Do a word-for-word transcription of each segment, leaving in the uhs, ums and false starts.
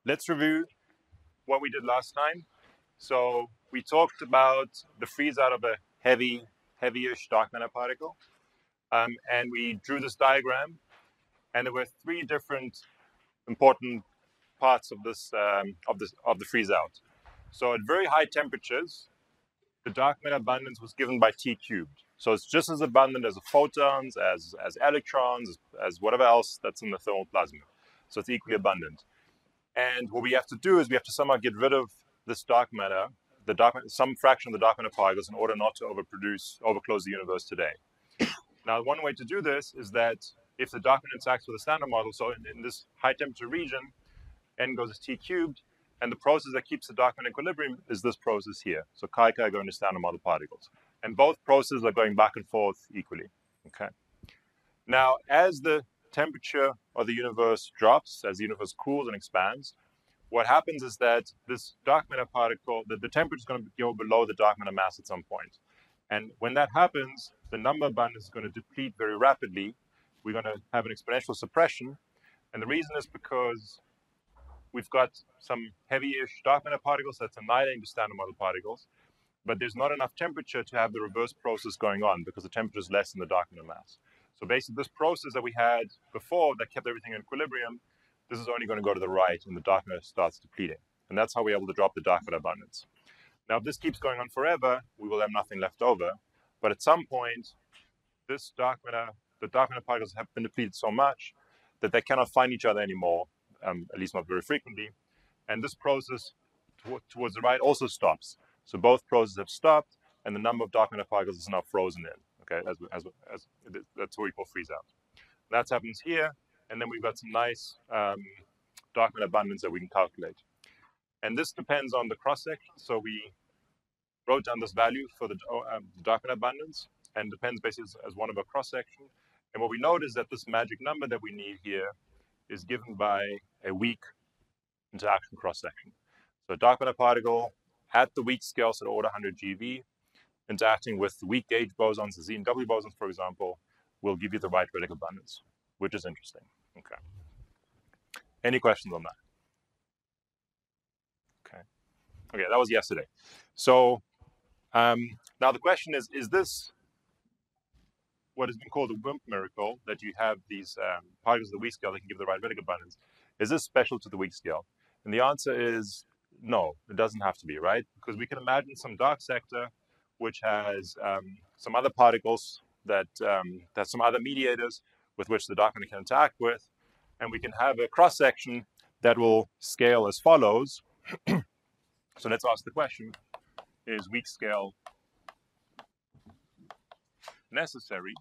let's review what we did last time. So we talked about the freeze out of a heavy, heavy-ish dark matter particle. Um, and we drew this diagram. And there were three different important parts of this, um, of this of the freeze out. So at very high temperatures, the dark matter abundance was given by T cubed. So it's just as abundant as the photons, as, as electrons, as, as whatever else that's in the thermal plasma. So it's equally abundant. And what we have to do is we have to somehow get rid of this dark matter, the dark, some fraction of the dark matter particles, in order not to overproduce, overclose the universe today. Now, one way to do this is that if the dark matter interacts with the standard model, so in, in this high temperature region, n goes as T cubed, and the process that keeps the dark matter equilibrium is this process here. So chi chi going to standard model particles. And both processes are going back and forth equally. Okay. Now, as the temperature of the universe drops, as the universe cools and expands, what happens is that this dark matter particle, the, the temperature is going to go below the dark matter mass at some point. And when that happens, the number abundance is going to deplete very rapidly. We're going to have an exponential suppression. And the reason is because we've got some heavy-ish dark matter particles that's annihilating the standard model particles, but there's not enough temperature to have the reverse process going on because the temperature is less than the dark matter mass. So basically, this process that we had before that kept everything in equilibrium, this is only going to go to the right and the dark matter starts depleting. And that's how we're able to drop the dark matter abundance. Now, if this keeps going on forever, we will have nothing left over. But at some point, this dark matter, the dark matter particles have been depleted so much that they cannot find each other anymore, um, at least not very frequently. And this process towards the right also stops. So both processes have stopped, and the number of dark matter particles is now frozen in. Okay, as, as, as that's what we call freeze out. That happens here, and then we've got some nice um, dark matter abundance that we can calculate. And this depends on the cross section. So we wrote down this value for the um, dark matter abundance, and depends basically as, as one of a cross section. And what we note is that this magic number that we need here is given by a weak interaction cross section. So a dark matter particle at the weak scale, so order one hundred G V, interacting with the weak gauge bosons, the Z and W bosons, for example, will give you the right Redick abundance, which is interesting. Okay. Any questions on that? Okay. Okay, that was yesterday. So um, now the question is, is this what has been called a WIMP miracle, that you have these um, particles of the weak scale that can give the right Redick abundance? Is this special to the weak scale? And the answer is no, it doesn't have to be, right? Because we can imagine some dark sector which has um, some other particles that, um, that some other mediators with which the dark matter can interact with, and we can have a cross-section that will scale as follows. So let's ask the question, is weak scale necessary?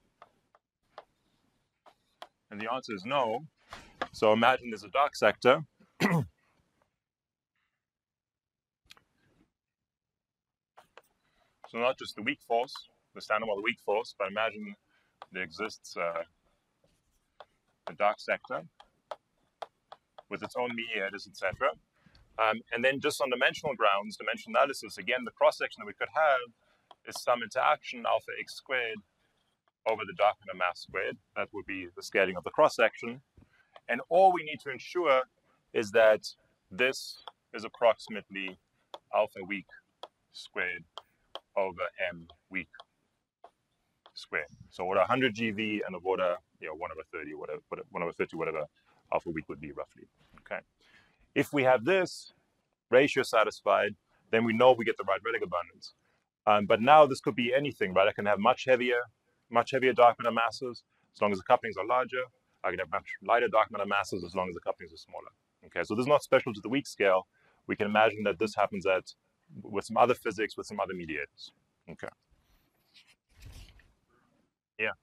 And the answer is no. So imagine there's a dark sector. So not just the weak force, the standard model weak force, but imagine there exists uh, a dark sector with its own mediators, et cetera. Um, and then just on dimensional grounds, dimensional analysis, again, the cross-section that we could have is some interaction alpha x squared over the dark matter mass squared. That would be the scaling of the cross-section. And all we need to ensure is that this is approximately alpha weak squared over m weak squared. So order one hundred G V and of order, you know, one over thirty, whatever, one over fifty, whatever alpha weak would be roughly. Okay. If we have this ratio satisfied, then we know we get the right Redick abundance. Um, but now this could be anything, right? I can have much heavier, much heavier dark matter masses as long as the couplings are larger. I can have much lighter dark matter masses as long as the couplings are smaller. Okay, so this is not special to the weak scale. We can imagine that this happens at with some other physics, with some other mediators. Okay. Yeah.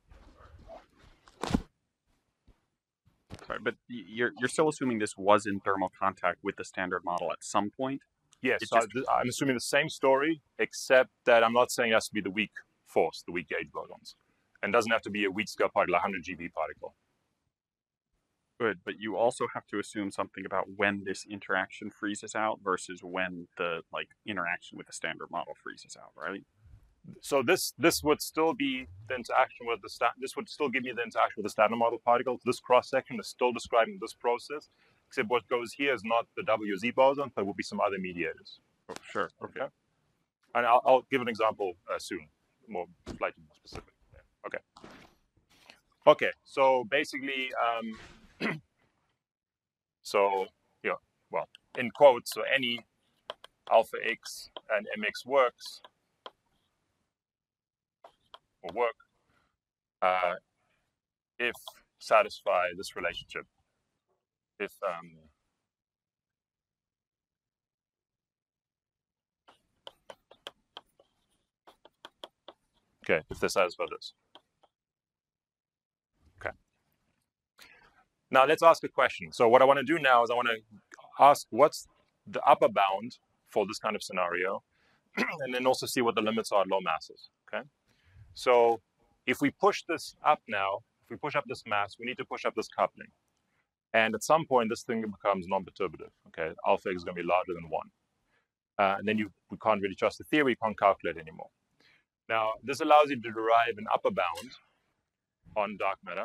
Sorry, but you're you're still assuming this was in thermal contact with the standard model at some point? Yes, so just... I'm assuming the same story, except that I'm not saying it has to be the weak force, the weak gauge bosons. And it doesn't have to be a weak scale particle, a one hundred G V particle. Good, but you also have to assume something about when this interaction freezes out versus when the like interaction with the standard model freezes out, right? So this this would still be the interaction with the sta this would still give me the interaction with the standard model particles. This cross section is still describing this process. except what goes here is not the W Z boson, but will be some other mediators. Oh, sure. Okay. Okay. And I'll, I'll give an example uh, soon, more slightly more specific. Yeah. Okay. Okay. So basically, um, so yeah, well, in quotes, so any alpha x and mx works or work uh, if satisfy this relationship. If um, okay, if they satisfy this. Okay. Now let's ask a question. So what I want to do now is I want to ask what's the upper bound for this kind of scenario, and then also see what the limits are at low masses. Okay. So if we push this up now, if we push up this mass, we need to push up this coupling. And at some point, this thing becomes non-perturbative. Okay, alpha x is going to be larger than one. Uh, and then you we can't really trust the theory, you can't calculate anymore. Now, this allows you to derive an upper bound on dark matter.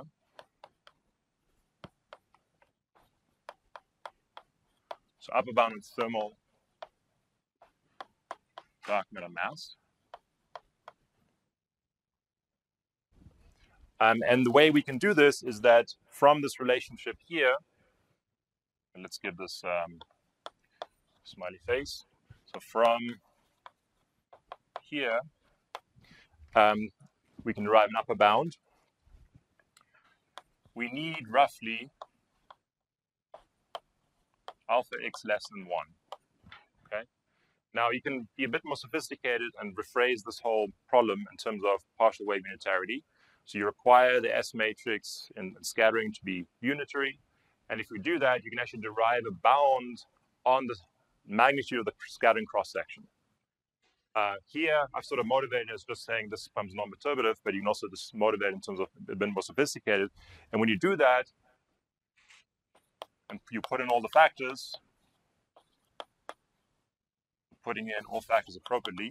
So upper bound on thermal dark matter mass. Um, and the way we can do this is that from this relationship here, and let's give this um, smiley face. So from here, um, we can derive an upper bound. We need roughly alpha x less than one. Okay. Now you can be a bit more sophisticated and rephrase this whole problem in terms of partial wave unitarity. So you require the S matrix in scattering to be unitary. And if we do that, you can actually derive a bound on the magnitude of the scattering cross-section. Uh, here, I've sort of motivated as just saying this becomes non-perturbative, but you can also just motivate in terms of a bit more sophisticated. And when you do that, and you put in all the factors, putting in all factors appropriately,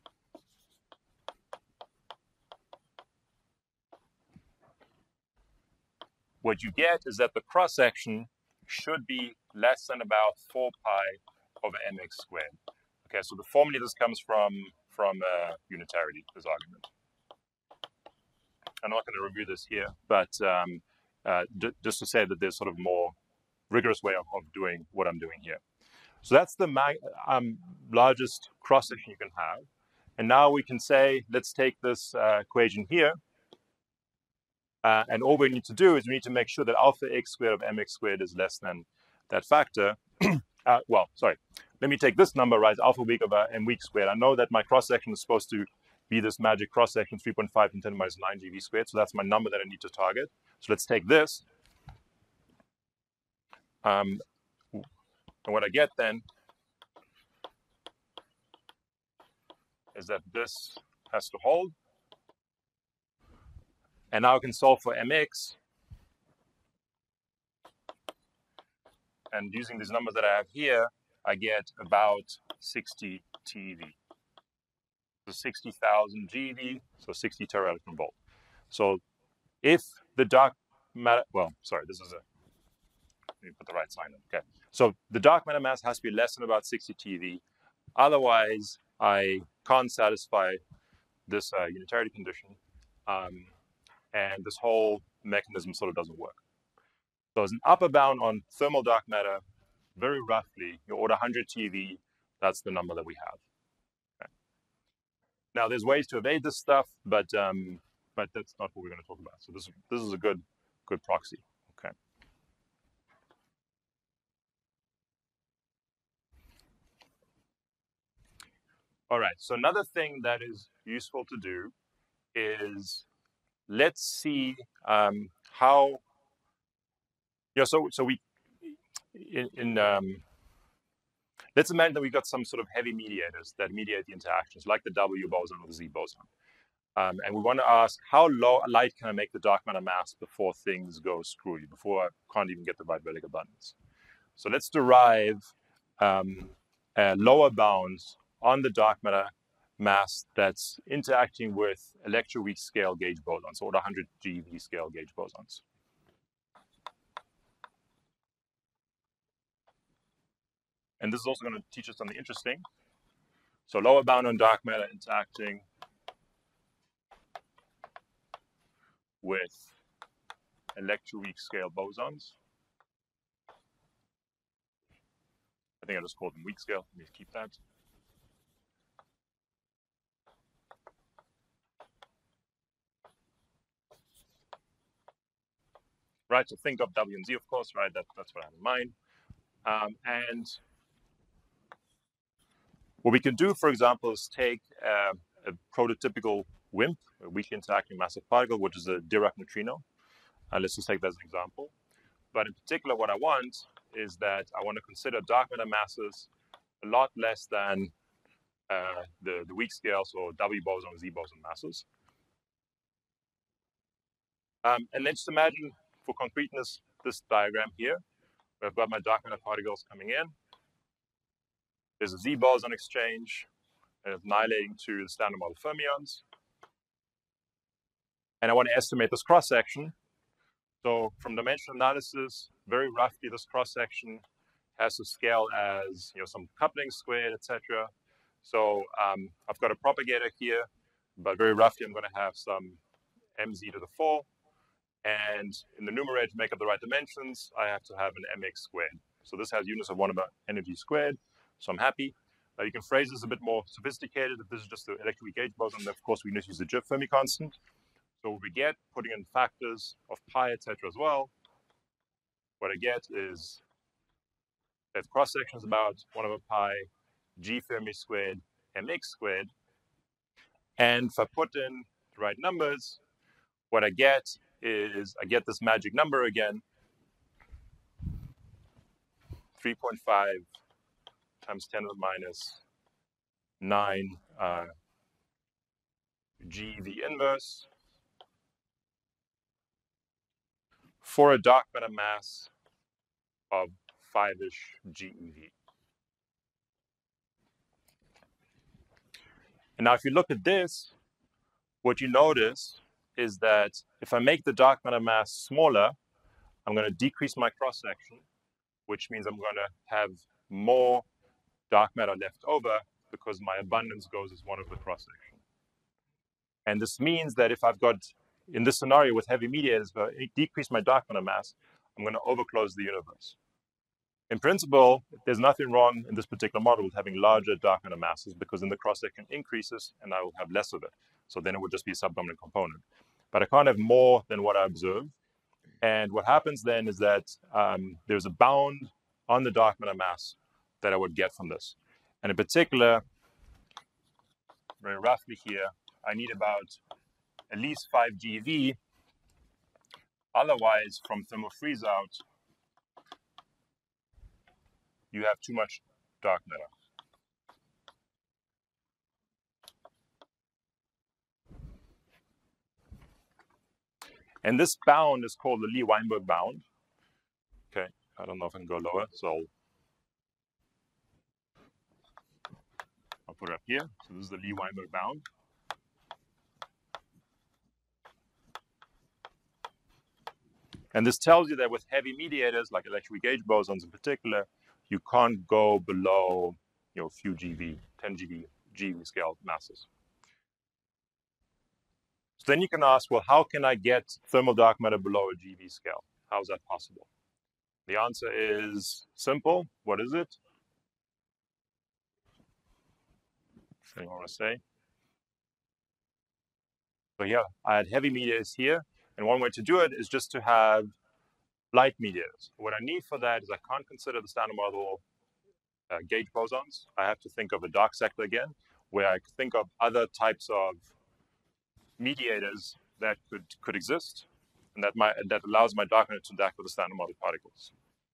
what you get is that the cross-section should be less than about four pi over mx squared. Okay, so the formula this comes from from uh, unitarity, this argument. I'm not going to review this here, but um, uh, just to say that there's sort of more rigorous way of, of doing what I'm doing here. So that's the um, largest cross-section you can have. And now we can say, let's take this uh, equation here. Uh, and all we need to do is we need to make sure that alpha x squared of mx squared is less than that factor. uh, well, sorry. Let me take this number, right, alpha weak over m weak squared. I know that my cross-section is supposed to be this magic cross-section, three point five and ten minus nine G V squared. So that's my number that I need to target. So let's take this. Um, and what I get then is that this has to hold. And now I can solve for mx. And using these numbers that I have here, I get about sixty T eV. So sixty thousand G eV, so sixty tera electron volt. So if the dark matter, well, sorry, this is a, let me put the right sign in. Okay. So the dark matter mass has to be less than about sixty T eV. Otherwise, I can't satisfy this uh, unitarity condition. Um, and this whole mechanism sort of doesn't work. So as an upper bound on thermal dark matter, very roughly, your order one hundred T eV, that's the number that we have. Okay. Now, there's ways to evade this stuff, but um, but that's not what we're going to talk about. So this this is a good good proxy. Okay. All right. So another thing that is useful to do is let's see um, how. Yeah, so so we in, in um, let's imagine that we've got some sort of heavy mediators that mediate the interactions, like the W boson or the Z boson, um, and we want to ask how low light can I make the dark matter mass before things go screwy, before I can't even get the right Willig abundance. So let's derive um, uh, lower bounds on the dark matter mass that's interacting with electroweak scale gauge bosons, so one hundred G eV scale gauge bosons. And this is also going to teach us something interesting. So lower bound on dark matter interacting with electroweak scale bosons. I think I just called them weak scale. Let me keep that. Right, so think of W and Z, of course, right? That, that's what I have in mind. Um, and what we can do, for example, is take uh, a prototypical WIMP, a weakly interacting massive particle, which is a Dirac neutrino. Uh, let's just take that as an example. But in particular, what I want is that I want to consider dark matter masses a lot less than uh, the, the weak scales or W boson, Z boson masses. Um, and let's imagine, for concreteness, this diagram here, where I've got my dark matter particles coming in. There's a Z boson exchange, and it's annihilating to the standard model fermions. And I want to estimate this cross-section. So from dimensional analysis, very roughly, this cross-section has to scale as, you know, some coupling squared, et cetera. So um, I've got a propagator here, but very roughly, I'm going to have some mz to the four. And in the numerator, to make up the right dimensions, I have to have an mx squared. So this has units of one over energy squared. So I'm happy. Uh, you can phrase this a bit more sophisticated. If this is just the electroweak gauge boson, of course, we need to use the J Fermi constant. So what we get, putting in factors of pi, et cetera, as well, what I get is that cross-section is about one over pi G Fermi squared mx squared. And if I put in the right numbers, what I get is I get this magic number again, three point five times ten to the minus nine uh, G V inverse for a dark matter mass of five-ish G E V. And now if you look at this, what you notice is that if I make the dark matter mass smaller, I'm going to decrease my cross-section, which means I'm going to have more dark matter left over because my abundance goes as one of the cross-section. And this means that if I've got, in this scenario with heavy mediators, if I decrease my dark matter mass, I'm going to overclose the universe. In principle, there's nothing wrong in this particular model with having larger dark matter masses because then the cross-section increases and I will have less of it. So then it would just be a subdominant component. But I can't have more than what I observe. And what happens then is that um, there's a bound on the dark matter mass that I would get from this. And in particular, very roughly here, I need about at least five G E V. Otherwise, from thermal freeze out, you have too much dark matter. And this bound is called the Lee-Weinberg bound. Okay, I don't know if I can go lower, so I'll put it up here. So this is the Lee-Weinberg bound. And this tells you that with heavy mediators, like electroweak gauge bosons in particular, you can't go below, you know, a few G V, ten G V, G V scale masses. So then you can ask, well, how can I get thermal dark matter below a G V scale? How is that possible? The answer is simple. What is it? Anyone want to say? So yeah, I had heavy mediators here. And one way to do it is just to have light mediators. What I need for that is I can't consider the standard model uh, gauge bosons. I have to think of a dark sector again, where I think of other types of mediators that could, could exist, and that, my, that allows my dark matter to interact with the standard model particles.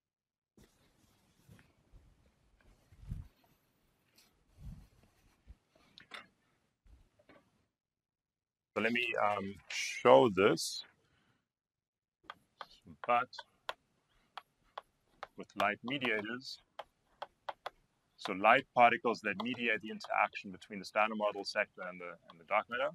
So let me um, show this, but with light mediators. So light particles that mediate the interaction between the standard model sector and the, and the dark matter.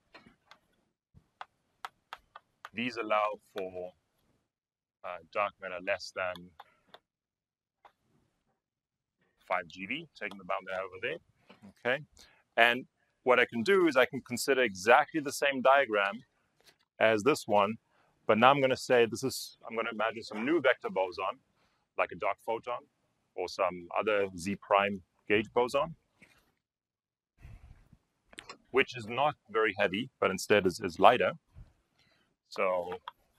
These allow for uh, dark matter less than five G V, taking the bound there over there. Okay, and what I can do is I can consider exactly the same diagram as this one, but now I'm going to say this is, I'm going to imagine some new vector boson, like a dark photon or some other Z prime gauge boson, which is not very heavy, but instead is, is lighter. So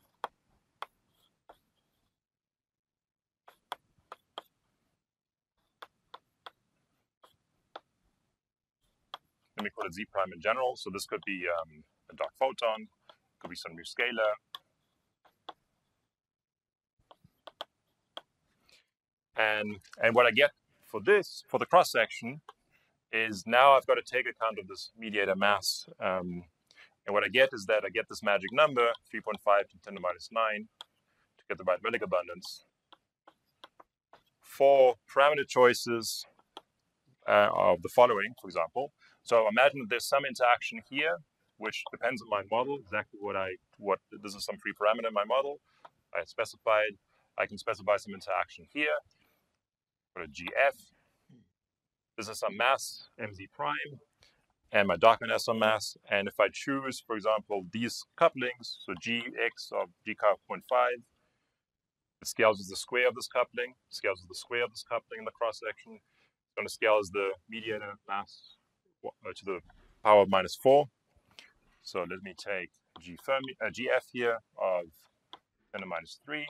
let me call it Z prime in general. So this could be um, a dark photon, could be some new scalar. And, and what I get for this, for the cross section, is now I've got to take account of this mediator mass. Um, and what I get is that I get this magic number, three point five to ten to the minus nine, to get the right Willig abundance. For parameter choices uh, of the following, for example. So imagine that there's some interaction here, which depends on my model, exactly what I, what, this is some free parameter in my model. I specified, I can specify some interaction here, for a G F. This is some mass, M Z prime, and my Darkman has some mass. And if I choose, for example, these couplings, so G X of G car zero point five, it scales as the square of this coupling, scales as the square of this coupling in the cross section. It's going to scale as the mediator mass to the power of minus four. So let me take G Fermi, uh, G F here of ten to the minus three,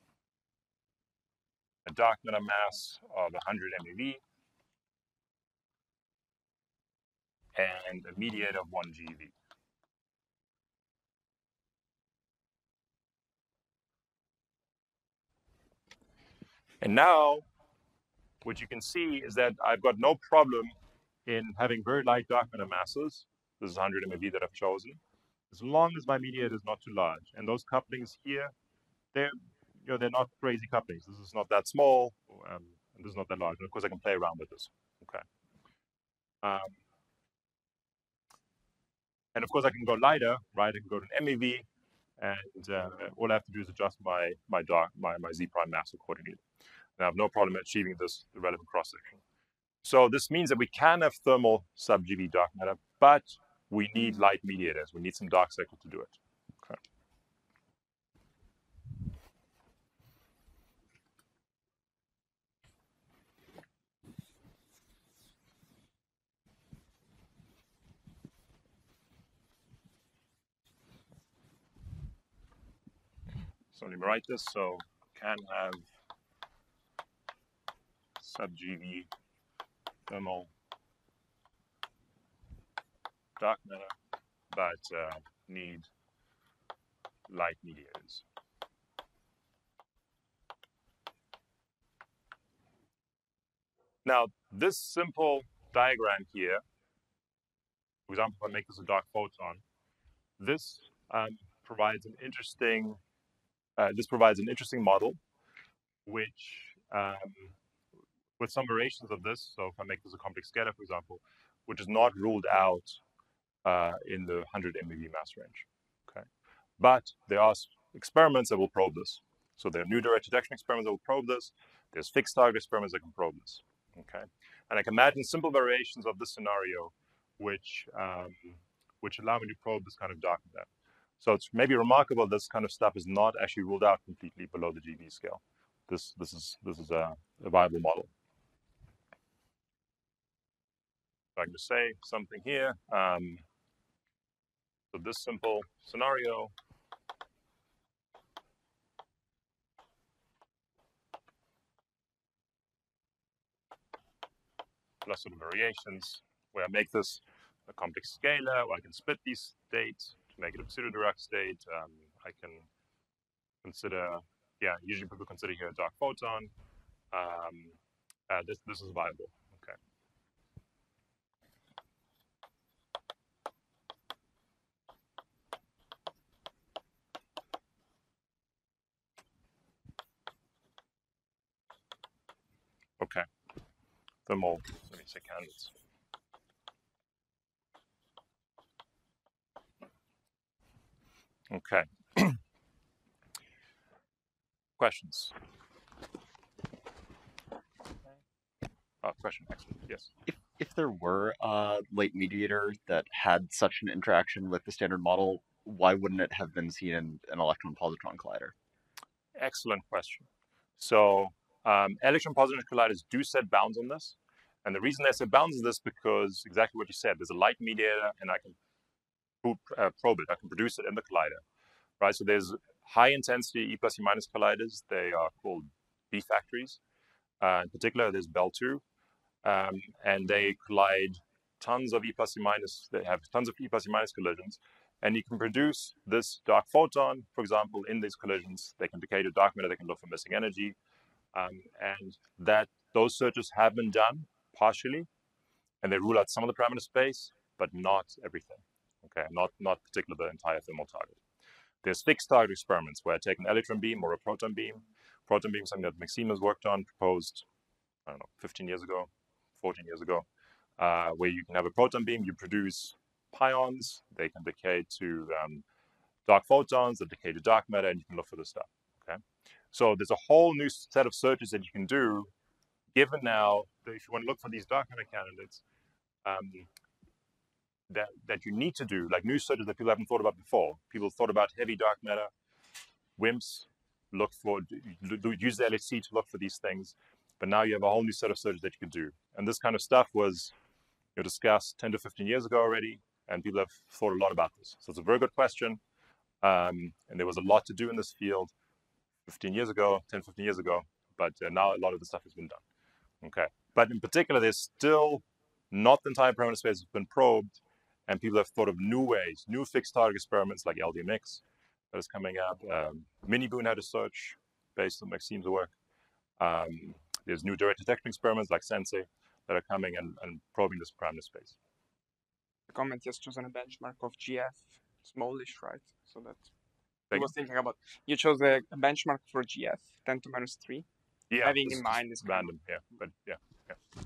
a dark matter mass of one hundred MeV, and a mediator of one G eV. And now, what you can see is that I've got no problem in having very light dark matter masses. This is one hundred MeV that I've chosen, as long as my mediator is not too large. And those couplings here, they're, you know, they're not crazy couplings. This is not that small, um, and this is not that large. And of course, I can play around with this. Okay. Um, and of course, I can go lighter, right? I can go to an MeV, and uh, all I have to do is adjust my my dark my my Z prime mass accordingly. And I have no problem achieving this the relevant cross section. So this means that we can have thermal sub G V dark matter, but we need light mediators. We need some dark cycle to do it. Okay. So let me write this. So can have sub G V thermal dark matter, but uh, need light mediators. Now, this simple diagram here, for example, if I make this a dark photon, this um, provides an interesting, uh, this provides an interesting model, which, um, with some variations of this, so if I make this a complex scalar, for example, which is not ruled out uh, in the one hundred MeV mass range, okay? But there are experiments that will probe this. So there are new direct detection experiments that will probe this. There's fixed target experiments that can probe this, okay? And I can imagine simple variations of this scenario which, um, which allow me to probe this kind of dark matter. So it's maybe remarkable this kind of stuff is not actually ruled out completely below the G V scale. This, this is, this is a, a viable model. So I can just say something here. Um, so this simple scenario plus sort of variations where I make this a complex scalar, where I can split these states to make it a pseudo-Dirac state. Um, I can consider, yeah, usually people consider here a dark photon. Um, uh, this, this is viable, okay. Okay, thermal, let me say candidates. Okay. Questions? Oh, question. Excellent. Yes. If if there were a late mediator that had such an interaction with the standard model, why wouldn't it have been seen in an electron-positron collider? Excellent question. So um, electron-positron colliders do set bounds on this. And the reason they set bounds on this because exactly what you said, there's a light mediator and I can uh, probe it, I can produce it in the collider, right? So there's high intensity E plus E minus colliders. They are called B factories. Uh, in particular, there's Bell two, um, and they collide tons of E plus E minus. They have tons of E plus E minus collisions, and you can produce this dark photon, for example, in these collisions. They can decay to dark matter. They can look for missing energy, um, and that those searches have been done partially, and they rule out some of the parameter space, but not everything. Okay, not not particularly the entire thermal target. There's fixed target experiments where I take an electron beam or a proton beam. Proton beam is something that Maxime has worked on, proposed, I don't know, fifteen years ago, fourteen years ago, uh, where you can have a proton beam, you produce pions, they can decay to um, dark photons, that decay to dark matter, and you can look for this stuff, okay? So there's a whole new set of searches that you can do, given now that if you want to look for these dark matter candidates, um, that, that you need to do, like new searches that people haven't thought about before. People thought about heavy dark matter, WIMPs, look for, use the L H C to look for these things, but now you have a whole new set of searches that you can do. And this kind of stuff was you know, discussed ten to fifteen years ago already, and people have thought a lot about this. So it's a very good question, um, and there was a lot to do in this field fifteen years ago, ten, fifteen years ago, but uh, now a lot of the stuff has been done. Okay, but in particular, there's still not the entire parameter space has been probed, and people have thought of new ways, new fixed target experiments like L D M X that is coming up. Um, Miniboon had a search based on Maxime's work. Um, there's new direct detection experiments like Sensei that are coming and, and probing this parameter space. The comment has chosen a benchmark of G F, smallish, right? So that I was thinking about, you chose a, a benchmark for G F, ten to minus three. Yeah, having in mind this random, kind of... yeah, but yeah, yeah.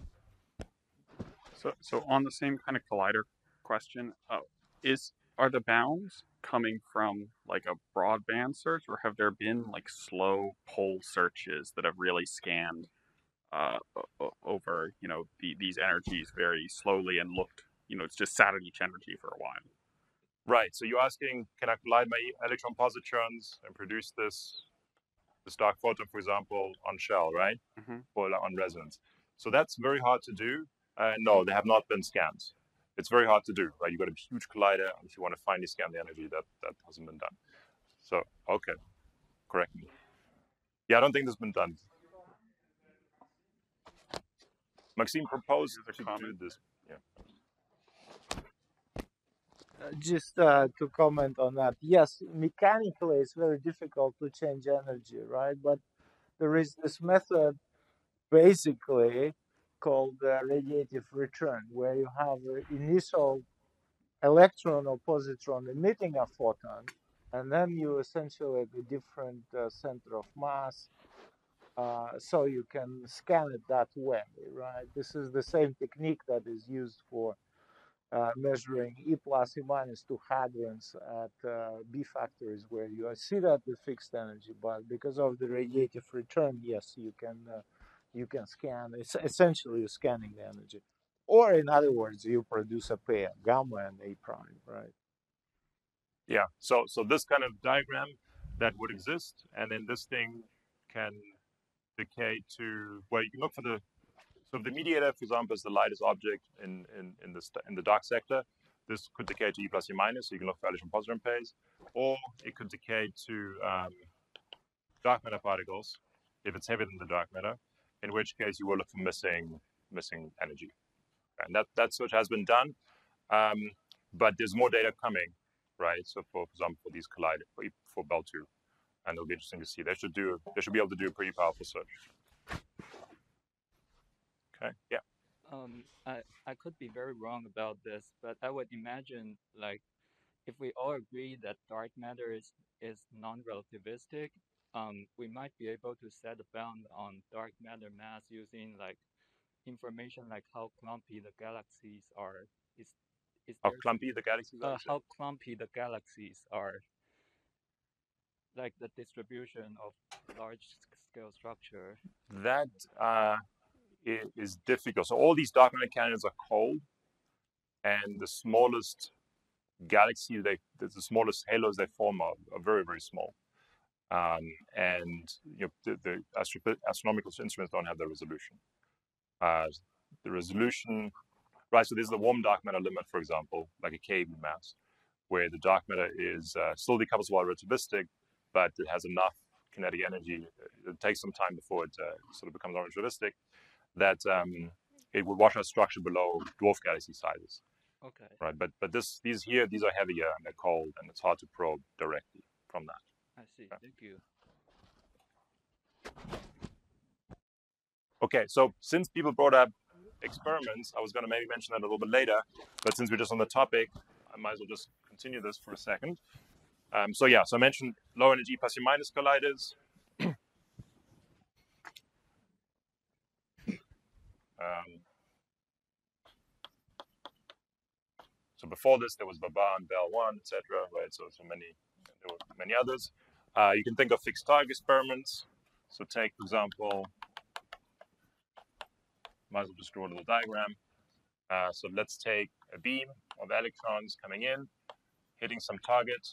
So, so on the same kind of collider question, uh, is are the bounds coming from like a broadband search, or have there been like slow pole searches that have really scanned uh, over you know the, these energies very slowly and looked you know it's just sat at each energy for a while? Right. So you're asking, can I collide my electron positrons and produce this this dark photon, for example, on shell, right? Mm-hmm. Or on resonance. So that's very hard to do. Uh, no, they have not been scanned. It's very hard to do, right? You've got a huge collider, and if you want to finally scan the energy, that, that hasn't been done. So, okay, correct me. Yeah, I don't think this has been done. Maxime proposed to do this. Yeah. Uh, just uh, to comment on that, yes, mechanically it's very difficult to change energy, right? But there is this method basically called uh, radiative return, where you have an initial electron or positron emitting a photon, and then you essentially have a different uh, center of mass, uh, so you can scan it that way, right? This is the same technique that is used for uh, measuring E plus E minus two hadrons at uh, B factories, where you see that with fixed energy, but because of the radiative return, yes, you can uh, you can scan. It's essentially you're scanning the energy, or in other words, you produce a pair, gamma and A prime, right? Yeah. So so this kind of diagram that would exist, and then this thing can decay to, well, you can look for the, so if the mediator, for example, is the lightest object in, in, in, the, in the dark sector, this could decay to E plus E minus, so you can look for electron positron pairs, or it could decay to um, dark matter particles, if it's heavier than the dark matter, in which case you will look for missing missing energy. And that, that search has been done, um, but there's more data coming, right? So for, for example, for these collider, for, for Bell two, and it'll be interesting to see. They should do, they should be able to do a pretty powerful search. Okay, yeah. Um, I, I could be very wrong about this, but I would imagine, like, if we all agree that dark matter is, is non-relativistic, um, we might be able to set a bound on dark matter mass using, like, information like how clumpy the galaxies are. Is, is how clumpy the galaxies are? Uh, how clumpy the galaxies are. Like the distribution of large-scale structure. That, uh, is, is difficult. So all these dark matter canyons are cold, and the smallest galaxy, they, the, the smallest halos they form are, are very, very small. Um, and you know, the, the astro astronomical instruments don't have the resolution. Uh, the resolution, right, so this is the warm dark matter limit, for example, like a K E V mass, where the dark matter is uh, still decouples while relativistic, but it has enough kinetic energy. It takes some time before it uh, sort of becomes non-relativistic, that um, it would wash out structure below dwarf galaxy sizes. Okay. Right, but but this these here these are heavier and they're cold, and it's hard to probe directly from that. I see. Okay. Thank you. Okay, so since people brought up experiments, I was going to maybe mention that a little bit later, but since we're just on the topic, I might as well just continue this for a second. Um, so yeah, so I mentioned low energy plus or minus colliders. um, so before this, there was Babar, Bell one, et cetera. Right, so so many, there were many others. Uh, you can think of fixed target experiments. So take, for example, might as well just draw a little diagram. Uh, so let's take a beam of electrons coming in, hitting some target.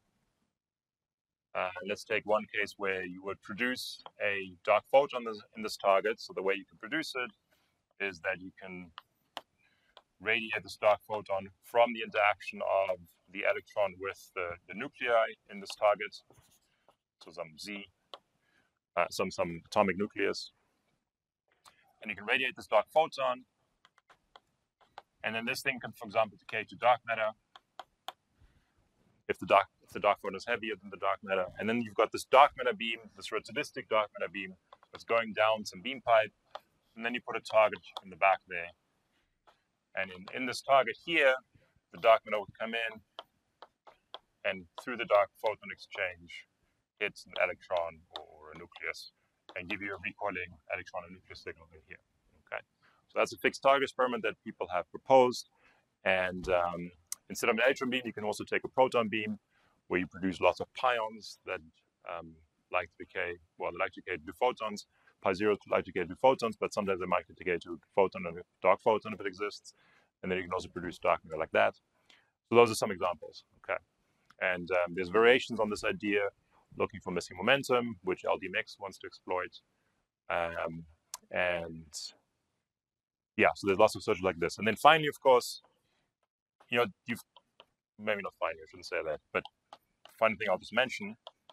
Uh, let's take one case where you would produce a dark photon in this target. So the way you can produce it is that you can radiate this dark photon from the interaction of the electron with the, the nuclei in this target. So some Z, uh, some, some atomic nucleus. And you can radiate this dark photon. And then this thing can, for example, decay to dark matter. If the dark, if the dark photon is heavier than the dark matter. And then you've got this dark matter beam, this relativistic dark matter beam that's going down some beam pipe. And then you put a target in the back there. And in, in this target here, the dark matter would come in and through the dark photon exchange, hits an electron or a nucleus and give you a recoiling electron and nucleus signal in here. Okay, so that's a fixed target experiment that people have proposed. And um, instead of an electron beam, you can also take a proton beam where you produce lots of pions that um, like to decay, well, they like to decay to photons. Pi zeros like to decay to photons, but sometimes they might decay to a photon and a dark photon if it exists. And then you can also produce dark matter like that. So those are some examples, okay? And um, there's variations on this idea, looking for missing momentum, which L D M X wants to exploit. Um, and yeah, so there's lots of searches like this. And then finally, of course, you know, you've, maybe not finally, I shouldn't say that, but final thing I'll just mention.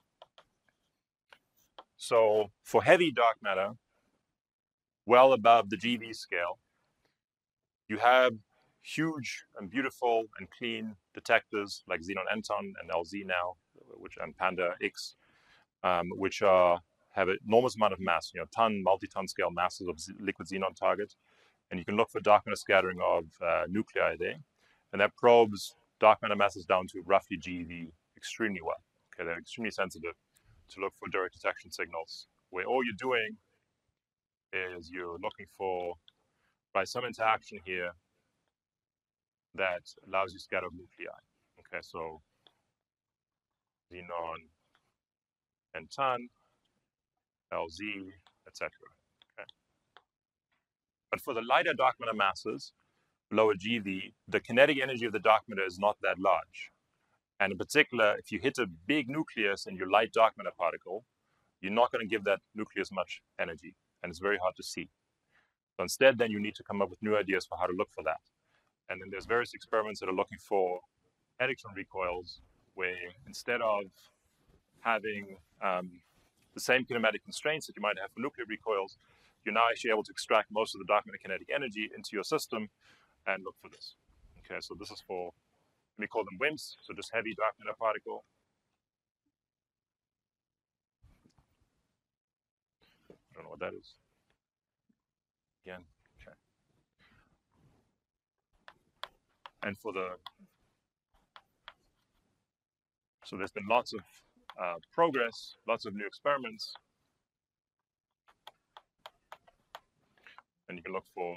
So for heavy dark matter, well above the G V scale, you have huge and beautiful and clean detectors like Xenon Anton and L Z now, which and Panda X, um, which are have an enormous amount of mass, you know, ton, multi-ton scale masses of liquid xenon target, and you can look for dark matter scattering of uh, nuclei there, and that probes dark matter masses down to roughly G eV extremely well. Okay, they're extremely sensitive to look for direct detection signals, where all you're doing is you're looking for, by some interaction here, that allows you to scatter nuclei. Okay, so xenon and ton, L Z, et cetera. Okay. But for the lighter dark matter masses, lower G V, the kinetic energy of the dark matter is not that large. And in particular, if you hit a big nucleus in your light dark matter particle, you're not going to give that nucleus much energy, and it's very hard to see. So instead, then you need to come up with new ideas for how to look for that. And then there's various experiments that are looking for electron recoils, where instead of having um, the same kinematic constraints that you might have for nuclear recoils, you're now actually able to extract most of the dark matter kinetic energy into your system and look for this. Okay, so this is for, we call them WIMPs, so just heavy dark matter particle. I don't know what that is. Again, okay. And for the, so there's been lots of uh, progress, lots of new experiments. And you can look for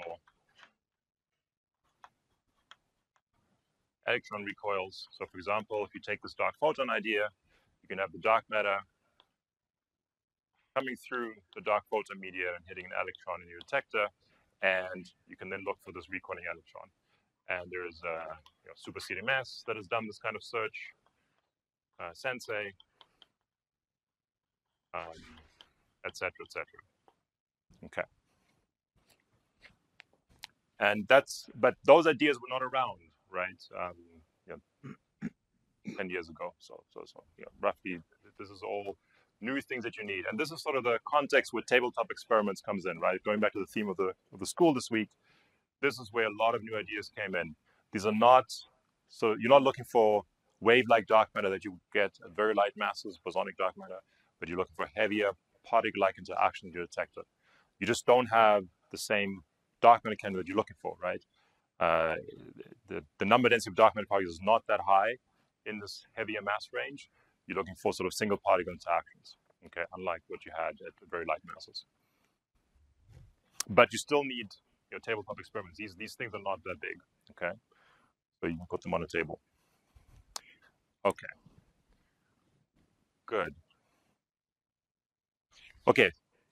electron recoils. So for example, if you take this dark photon idea, you can have the dark matter coming through the dark photon media and hitting an electron in your detector. and you can then look for this recoiling electron. And there's uh, you know, Super C D M S that has done this kind of search, uh, Sensei, um, et cetera, et cetera. Okay. And that's, but those ideas were not around, right? Um, you know, ten years ago. So, so, so, you know, roughly, this is all new things that you need. And this is sort of the context where tabletop experiments comes in, right? Going back to the theme of the, of the school this week, this is where a lot of new ideas came in. These are not, so you're not looking for wave-like dark matter that you get at very light masses, bosonic dark matter, but you're looking for heavier particle-like interactions in your detector. You just don't have the same dark matter candidate that you're looking for, right? Uh, the, the number density of dark matter particles is not that high in this heavier mass range. You're looking for sort of single particle interactions, okay, unlike what you had at very light masses. But you still need your tabletop experiments. These, these things are not that big, okay? So you can put them on a table. Okay. Good. Okay.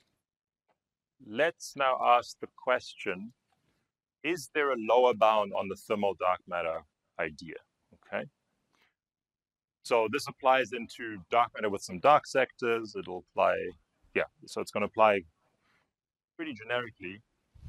Let's now ask the question, is there a lower bound on the thermal dark matter idea, okay? So this applies into dark matter with some dark sectors. It'll apply, yeah, so it's going to apply pretty generically.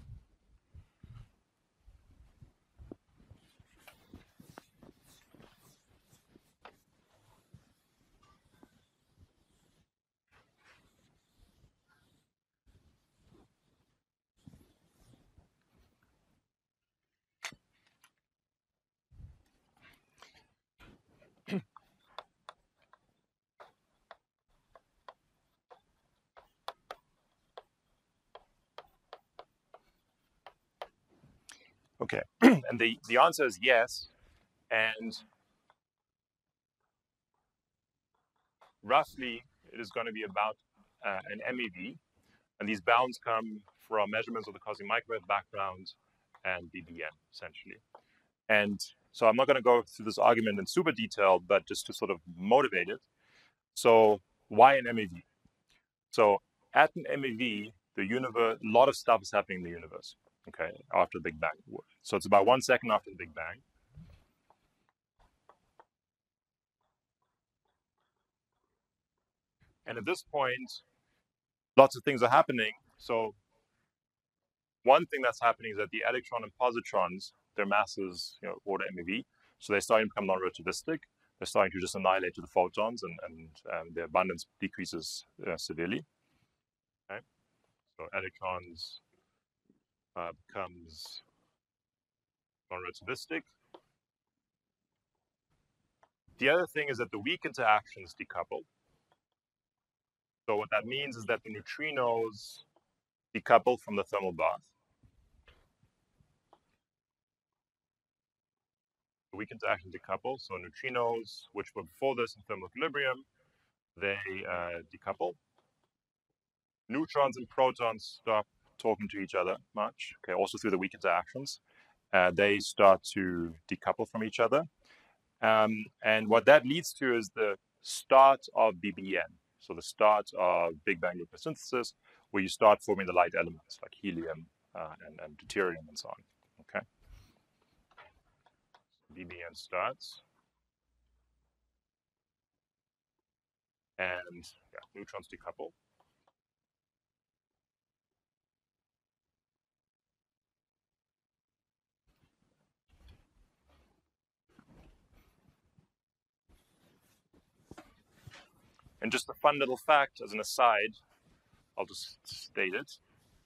Okay, and the, the answer is yes, and roughly it is going to be about uh, an M E V, and these bounds come from measurements of the cosmic microwave background and B B M, essentially. And so I'm not going to go through this argument in super detail, but just to sort of motivate it. So why an M E V? So at an M E V, the universe, a lot of stuff is happening in the universe, okay, after the Big Bang. So it's about one second after the Big Bang. And at this point, lots of things are happening. So one thing that's happening is that the electron and positrons, their masses, you know, order M E V, so they're starting to become non-relativistic. They're starting to just annihilate to the photons, and, and um, their abundance decreases uh, severely. Okay, so electrons uh, becomes non-relativistic. The other thing is that the weak interactions decouple. So what that means is that the neutrinos decouple from the thermal bath. The weak interactions decouple, so neutrinos, which were before this in thermal equilibrium, they uh, decouple. Neutrons and protons stop talking to each other much, okay, also through the weak interactions. Uh, they start to decouple from each other. Um, and what that leads to is the start of B B N, so the start of Big Bang nucleosynthesis, where you start forming the light elements like helium uh, and, and deuterium and so on, okay? B B N starts. And yeah, neutrons decouple. And just a fun little fact as an aside, I'll just state it.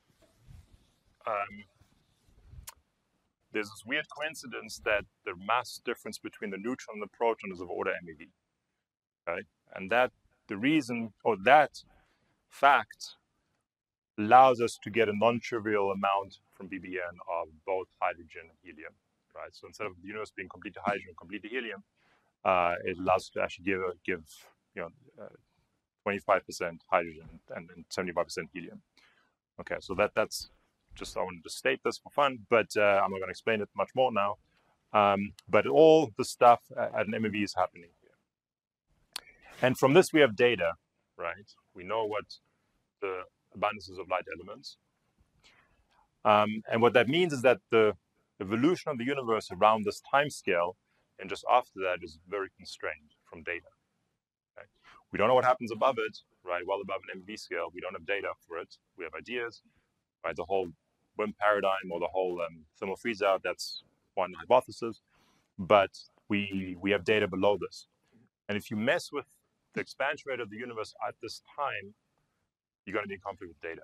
Um, there's this weird coincidence that the mass difference between the neutron and the proton is of order M E V. Okay? And that the reason, or that fact allows us to get a non-trivial amount from B B N of both hydrogen and helium. Right? So instead of the universe being completely hydrogen and completely helium, uh, it allows us to actually give, give you know, uh, twenty-five percent hydrogen and, and seventy-five percent helium. Okay, so that that's just, I wanted to state this for fun, but uh, I'm not going to explain it much more now. Um, but all the stuff at an M E V is happening here. And from this we have data, right? We know what the abundances of light elements. Um, and what that means is that the evolution of the universe around this time scale and just after that is very constrained from data. Okay? We don't know what happens above it, right? Well above an M V scale, we don't have data for it. We have ideas, right? The whole WIMP paradigm or the whole um, thermal freeze out, that's one hypothesis, but we we have data below this. And if you mess with the expansion rate of the universe at this time, you're going to be in conflict with data.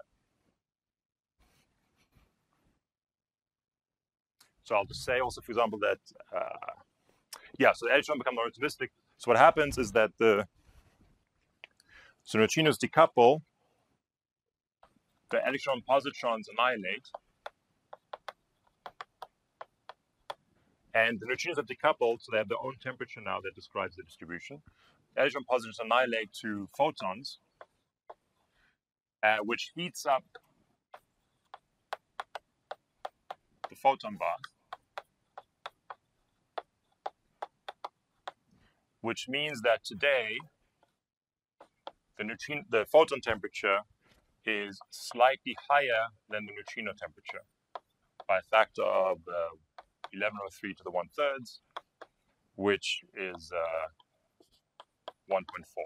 So I'll just say also, for example, that, uh, yeah, so the electron become non-relativistic. So what happens is that the so neutrinos decouple, the electron positrons annihilate, and the neutrinos have decoupled, so they have their own temperature now that describes the distribution. The electron positrons annihilate to photons, uh, which heats up the photon bath, which means that today the neutrino, the photon temperature is slightly higher than the neutrino temperature by a factor of uh, eleven oh three to the one thirds, which is uh, one point four.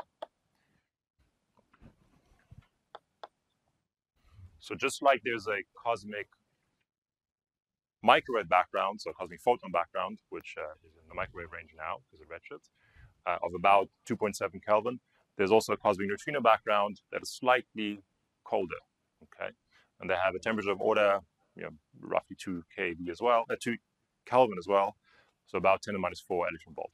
So just like there's a cosmic microwave background, so cosmic photon background, which uh, is in the microwave range now because of redshift, uh, of about two point seven Kelvin, there's also a cosmic neutrino background that is slightly colder, okay? And they have a temperature of order, you know, roughly two K V as well, uh, two Kelvin as well, so about ten to the minus four electron volt.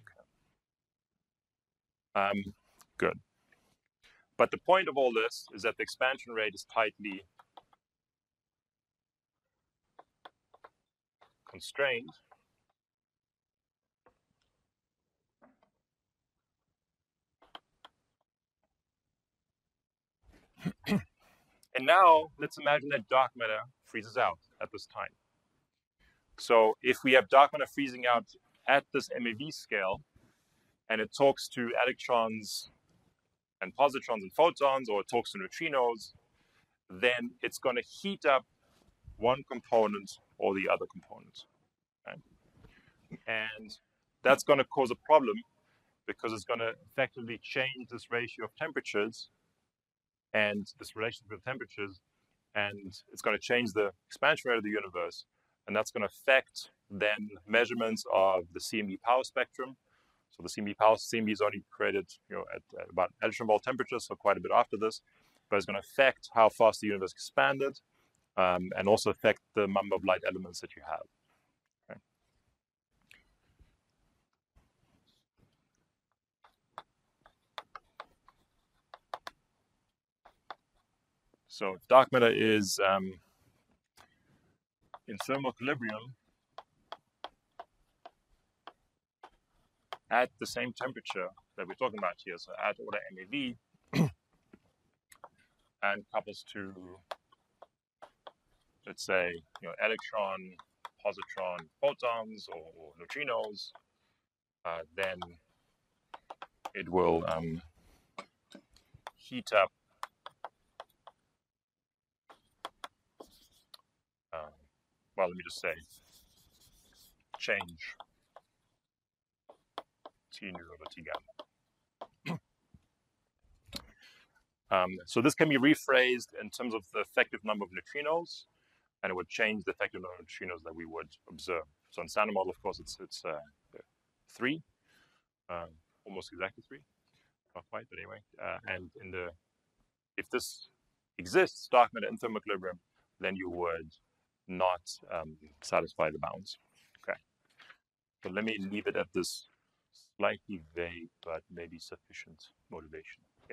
Okay. Um, good. But the point of all this is that the expansion rate is tightly constrained. And now let's imagine that dark matter freezes out at this time. So if we have dark matter freezing out at this M A V scale, and it talks to electrons and positrons and photons, or it talks to neutrinos, then it's going to heat up one component or the other component. Okay? And that's going to cause a problem because it's going to effectively change this ratio of temperatures and this relationship of temperatures, and it's going to change the expansion rate of the universe, and that's going to affect then measurements of the C M B power spectrum. So the C M B power, C M B is only created, you know, at, at about electron volt temperature, so quite a bit after this, but it's going to affect how fast the universe expanded, um, and also affect the number of light elements that you have. Okay. So if dark matter is um, in thermal equilibrium at the same temperature that we're talking about here, so at order M A V, and couples to, let's say, you know, electron, positron, photons, or, or neutrinos, uh, then it will um, heat up uh, well, let me just say, change T nu over T gamma. Um, so this can be rephrased in terms of the effective number of neutrinos, and it would change the effective number of neutrinos that we would observe. So in standard model, of course, it's it's uh, three, uh, almost exactly three, not quite, but anyway. Uh, and in the if this exists, dark matter in thermal equilibrium, then you would not um, satisfy the bounds. Okay. So let me leave it at this slightly vague, but maybe sufficient motivation. Yeah.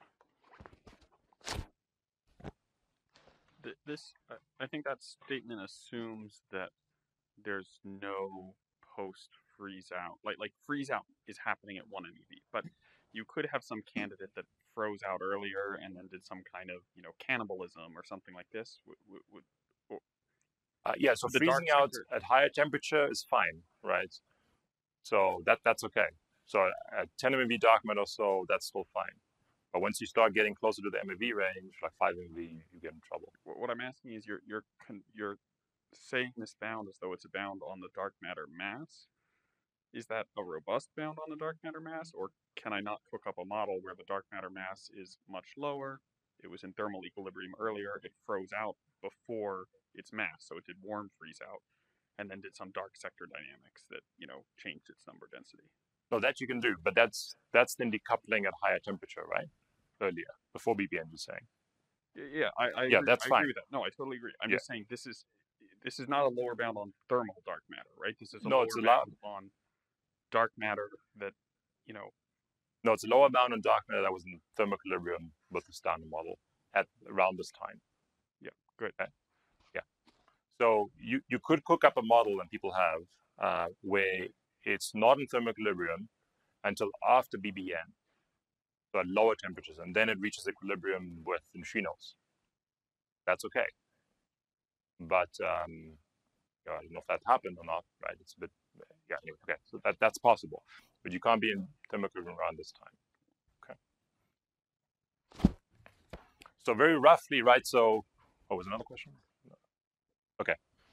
This, I think that statement assumes that there's no post freeze out. Like, like freeze out is happening at one M E V, but you could have some candidate that froze out earlier and then did some kind of, you know, cannibalism or something like this. Would, would, or, uh, yeah. So freezing out center. At higher temperature is fine, right? So that that's okay. So at ten M E V dark matter or so, that's still fine. But once you start getting closer to the M E V range, like five M E V, you get in trouble. what I'm asking is, you're you're con- you're saying this bound as though it's a bound on the dark matter mass. Is that a robust bound on the dark matter mass, or can I not cook up a model where the dark matter mass is much lower? It was in thermal equilibrium earlier. It froze out before its mass, so it did warm freeze out, and then did some dark sector dynamics that, you know, changed its number density. No, that you can do, but that's that's then decoupling at higher temperature, right? Earlier, before B B N, you're saying. Yeah, I, I Yeah, agree. that's I fine. agree with that. No, I totally agree. I'm Yeah. just saying this is this is not a lower bound on thermal dark matter, right? This is a No, lower it's a lot. bound on dark matter that, you know. No, it's a lower bound on dark matter that was in thermal equilibrium with the standard model at around this time. Yeah, good. Okay. Yeah. So you, you could cook up a model, and people have, uh, where it's not in thermal equilibrium until after B B N, so at lower temperatures, and then it reaches equilibrium with neutrinos. That's okay. But um, you know, I don't know if that happened or not, right? It's a bit, yeah, anyway, okay. So that, that's possible. But you can't be in thermal equilibrium around this time. Okay. So very roughly, right? So, oh, was another question? No. Okay.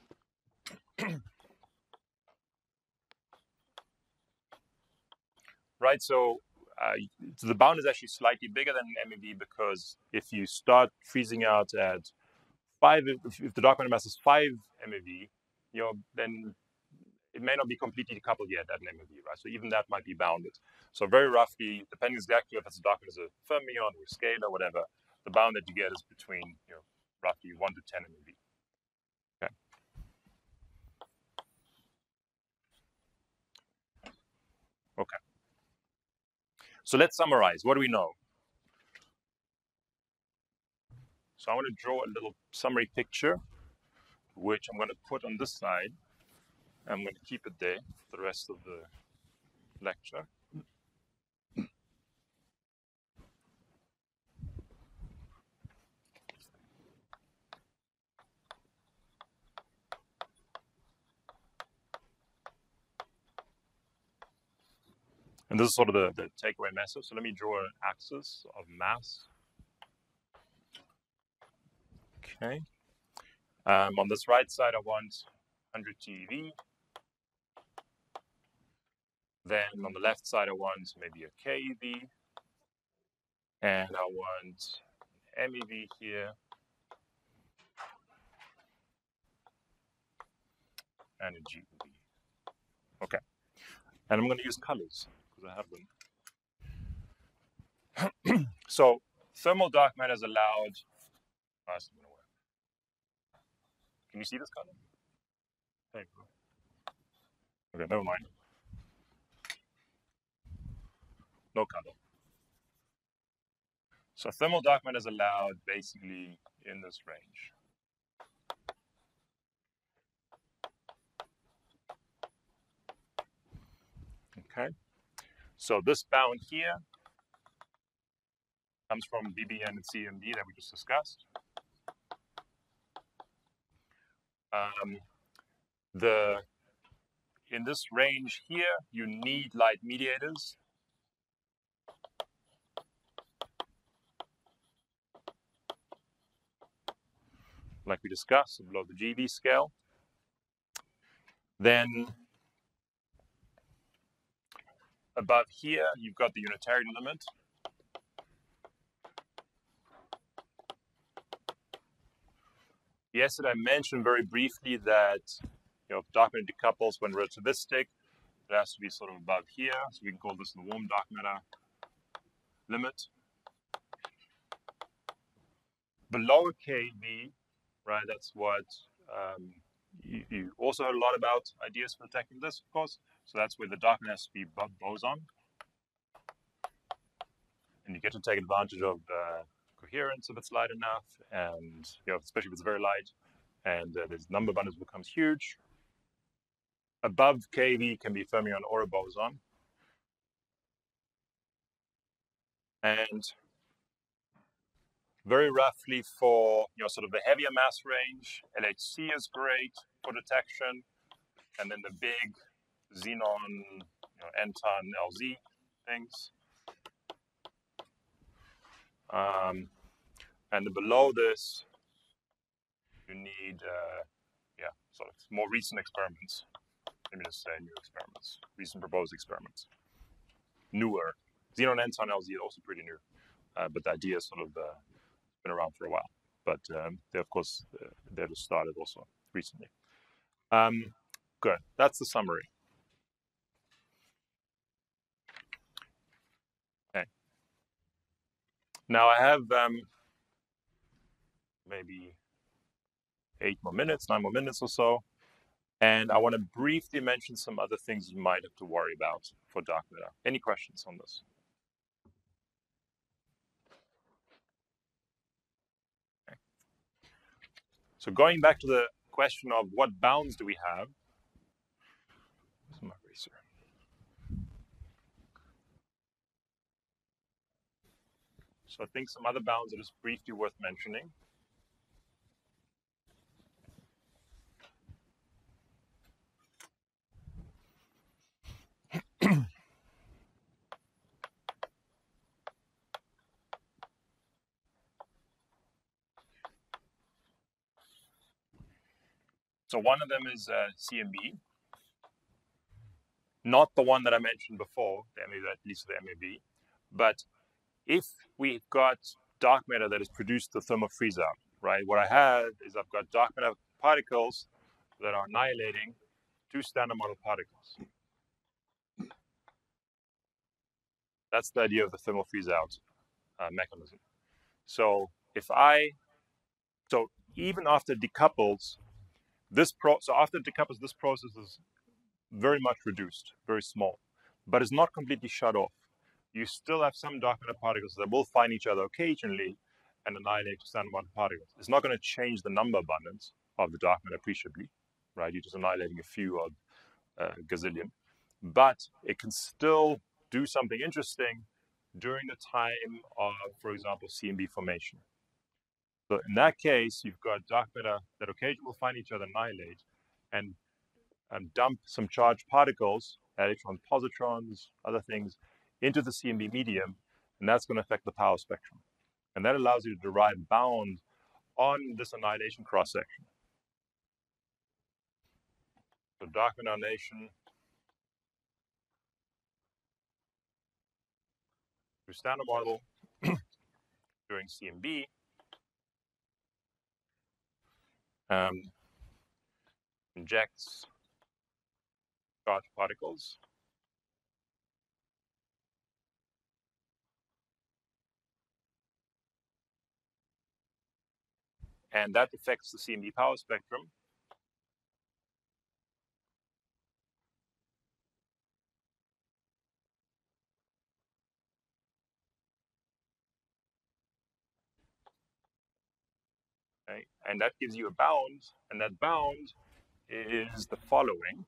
Right. So, uh, so the bound is actually slightly bigger than M E V, because if you start freezing out at five, if, if the dark matter mass is five M E V, you know, then it may not be completely decoupled yet at an M E V, right? So even that might be bounded. So very roughly, depending exactly if it's a dark matter, a fermion or a scalar, whatever, the bound that you get is between, you know, roughly one to ten M E V. Okay. Okay. So let's summarize. What do we know? So I want to draw a little summary picture, which I'm going to put on this side. I'm going to keep it there for the rest of the lecture. And this is sort of the, the takeaway message. So let me draw an axis of mass. Okay. Um, on this right side, I want one hundred T eV. Then on the left side, I want maybe a K E V. And I want M E V here. And a G E V. Okay. And I'm going to use colors because I have them. So thermal dark matter is allowed. Oh, can you see this color? Okay, never mind. No color. So thermal dark matter is allowed basically in this range. Okay. So this bound here comes from B B N and C M D that we just discussed. Um, the in this range here, you need light mediators. Like we discussed, below the G V scale. Then above here, you've got the Unitarian limit. Yesterday, I mentioned very briefly that, you know, dark matter decouples when relativistic. It has to be sort of above here, so we can call this the warm dark matter limit. Below K V, right? That's what um, you, you also heard a lot about ideas for detecting this, of course. So that's where the dark matter has to be above boson, and you get to take advantage of the coherence if it's light enough, and you know, especially if it's very light, and uh, this number abundance becomes huge. Above K V can be fermion or a boson, and very roughly for, you know, sort of the heavier mass range, L H C is great for detection, and then the big xenon, you know, N-ton, L Z things. Um, and below this, you need, uh, yeah, sort of more recent experiments. Let me just say new experiments, recent proposed experiments. Newer. Xenon N-Ton L Z is also pretty new, uh, but the idea has sort of uh, been around for a while. But um, they, of course, uh, they just started also recently. Um, good. That's the summary. Okay. Now I have um, maybe eight more minutes, nine more minutes or so. And I want to briefly mention some other things you might have to worry about for dark matter. Any questions on this? Okay. So going back to the question of what bounds do we have? Where's my eraser? So I think some other bounds are just briefly worth mentioning. So one of them is uh, C M B, not the one that I mentioned before, the M A B, at least the M A B, but if we've got dark matter that has produced the thermal freeze out, right? What I have is I've got dark matter particles that are annihilating two standard model particles. That's the idea of the thermal freeze out uh, mechanism. So if I, so even after it decouples, this pro, so after it decouples, this process is very much reduced, very small, but it's not completely shut off. You still have some dark matter particles that will find each other occasionally and annihilate standard model particles. It's not going to change the number abundance of the dark matter appreciably, right? You're just annihilating a few of uh, gazillion, but it can still do something interesting during the time of, for example, C M B formation. So in that case, you've got dark matter that occasionally will find each other, annihilate, and, and dump some charged particles, electrons, positrons, other things, into the C M B medium, and that's going to affect the power spectrum. And that allows you to derive bound on this annihilation cross-section. So dark matter annihilation through standard model during C M B. Um, injects charged particles. And that affects the C M B power spectrum. Okay. And that gives you a bound, and that bound is the following.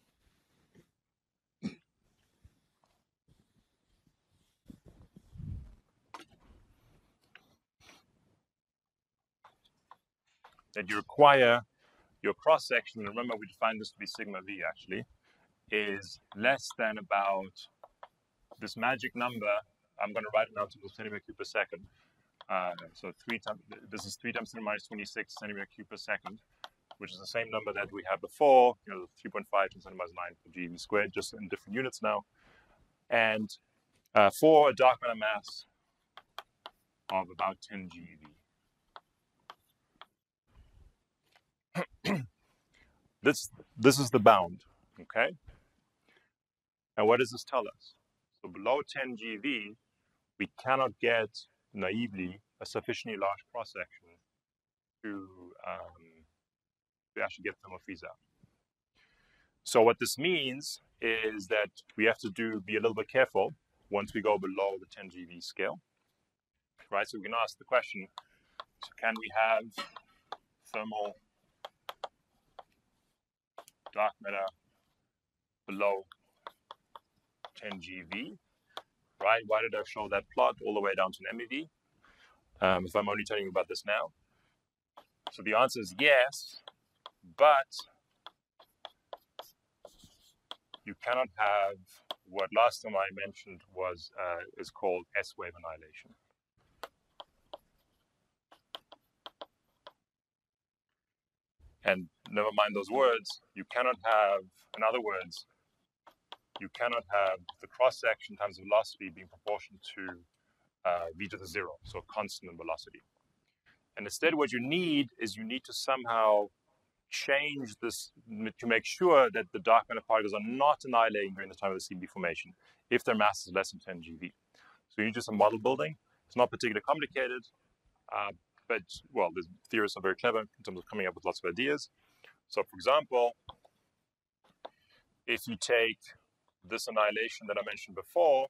That you require your cross-section, and remember we defined this to be sigma v actually, is less than about this magic number. I'm going to write it out to the centimeter cube per second. Uh, so three times, this is three times ten minus twenty-six centimeter cube per second, which is the same number that we had before, you know, three point five times ten minus nine per G E V squared, just in different units now. And uh, for a dark matter mass of about ten G E V. This, this is the bound, okay? And what does this tell us? So below ten G E V, we cannot get, naively, a sufficiently large cross-section to, um, to actually get thermal freeze out. So what this means is that we have to do be a little bit careful once we go below the ten G E V scale, right? So we can ask the question, so can we have thermal dark matter below ten G E V, right? Why did I show that plot all the way down to an M E V? Um, if I'm only telling you about this now. So the answer is yes, but you cannot have what last time I mentioned was uh, is called S-wave annihilation. And never mind those words, you cannot have, in other words, you cannot have the cross-section times the velocity being proportional to uh, v to the zero, so a constant in velocity. And instead what you need is you need to somehow change this to make sure that the dark matter particles are not annihilating during the time of the C M B formation if their mass is less than ten G V. So you need just some model building. It's not particularly complicated, uh, but, well, the theorists are very clever in terms of coming up with lots of ideas. So, for example, if you take this annihilation that I mentioned before,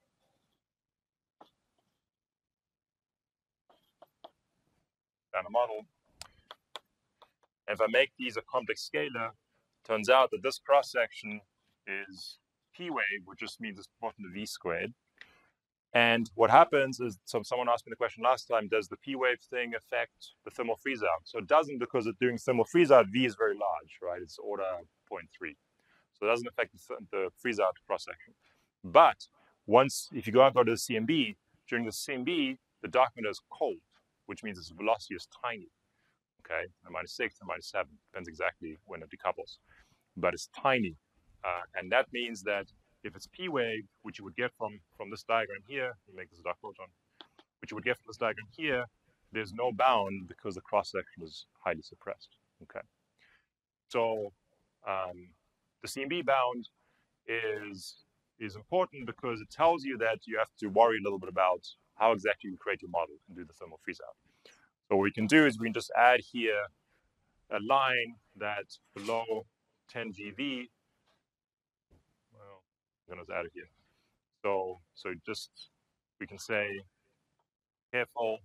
and a model, if I make these a complex scalar, turns out that this cross-section is p-wave, which just means it's proportional to v squared. And what happens is, so someone asked me the question last time, does the p-wave thing affect the thermal freeze-out? So it doesn't, because it's doing thermal freeze-out, v is very large, right? It's order zero point three. So it doesn't affect the, the freeze-out cross-section. But once, if you go out go to the C M B, during the C M B, the dark matter is cold, which means its velocity is tiny. Okay, a minus six, a minus seven, depends exactly when it decouples. But it's tiny. Uh, and that means that if it's p-wave, which you would get from, from this diagram here, you make this a dark photon, which you would get from this diagram here, there's no bound because the cross-section is highly suppressed. Okay. So um, the C M B bound is, is important because it tells you that you have to worry a little bit about how exactly you create your model and do the thermal freeze-out. So what we can do is we can just add here a line that's below ten G V. Well, I'm going to add it here. So, so just, we can say, careful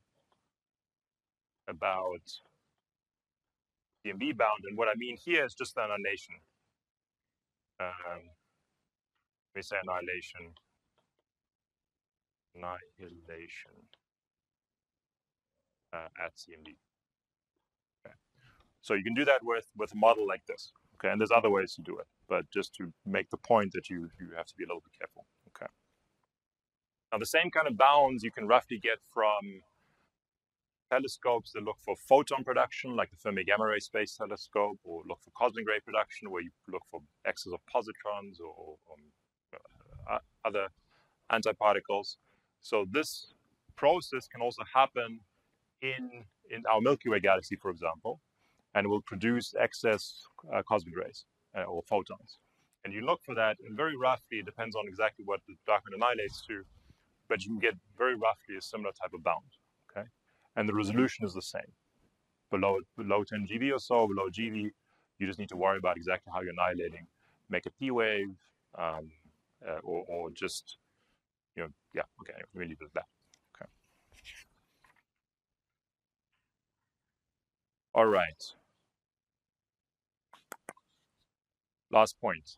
about C M B bound. And what I mean here is just the annihilation. Um, let me say annihilation. Annihilation uh, at C M D. Okay. So you can do that with, with a model like this. Okay, and there's other ways to do it, but just to make the point that you, you have to be a little bit careful. Okay. Now the same kind of bounds you can roughly get from telescopes that look for photon production, like the Fermi Gamma Ray Space Telescope, or look for cosmic ray production, where you look for excess of positrons or, or, or uh, other antiparticles. So this process can also happen in, in our Milky Way galaxy, for example, and will produce excess uh, cosmic rays uh, or photons. And you look for that, and very roughly, it depends on exactly what the dark matter annihilates to, but you can get very roughly a similar type of bound, okay? And the resolution is the same. Below, below ten G V or so, below G V, you just need to worry about exactly how you're annihilating. Make a p-wave, um, uh, or, or just, you know, yeah, okay, anyway, let me leave it at that. Okay. All right. Last point.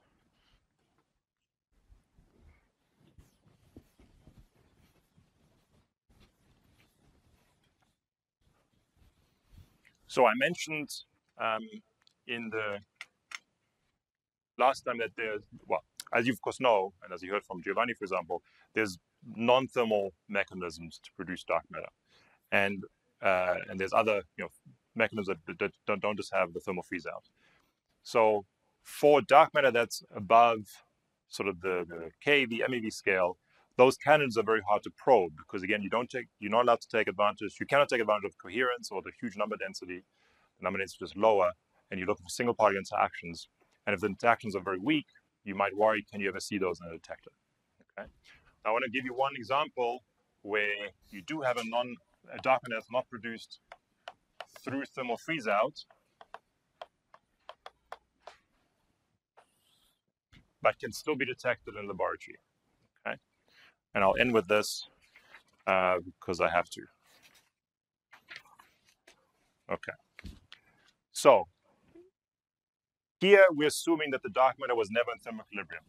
So I mentioned um, in the last time that there's, well, as you of course know, and as you heard from Giovanni, for example, there's non-thermal mechanisms to produce dark matter. And, uh, and there's other you know, mechanisms that, that don't, don't just have the thermal freeze-out. So for dark matter that's above sort of the, the K V, M E V scale, those canons are very hard to probe because, again, you don't take, you're not allowed to take advantage, you cannot take advantage of coherence or the huge number density. The number density is lower, and you look for single particle interactions. And if the interactions are very weak, you might worry, can you ever see those in a detector? Okay. Now, I want to give you one example where you do have a non, a dark matter that's not produced through thermal freeze-out, but can still be detected in the laboratory. Okay. And I'll end with this uh, because I have to. Okay. So here we're assuming that the dark matter was never in thermal equilibrium.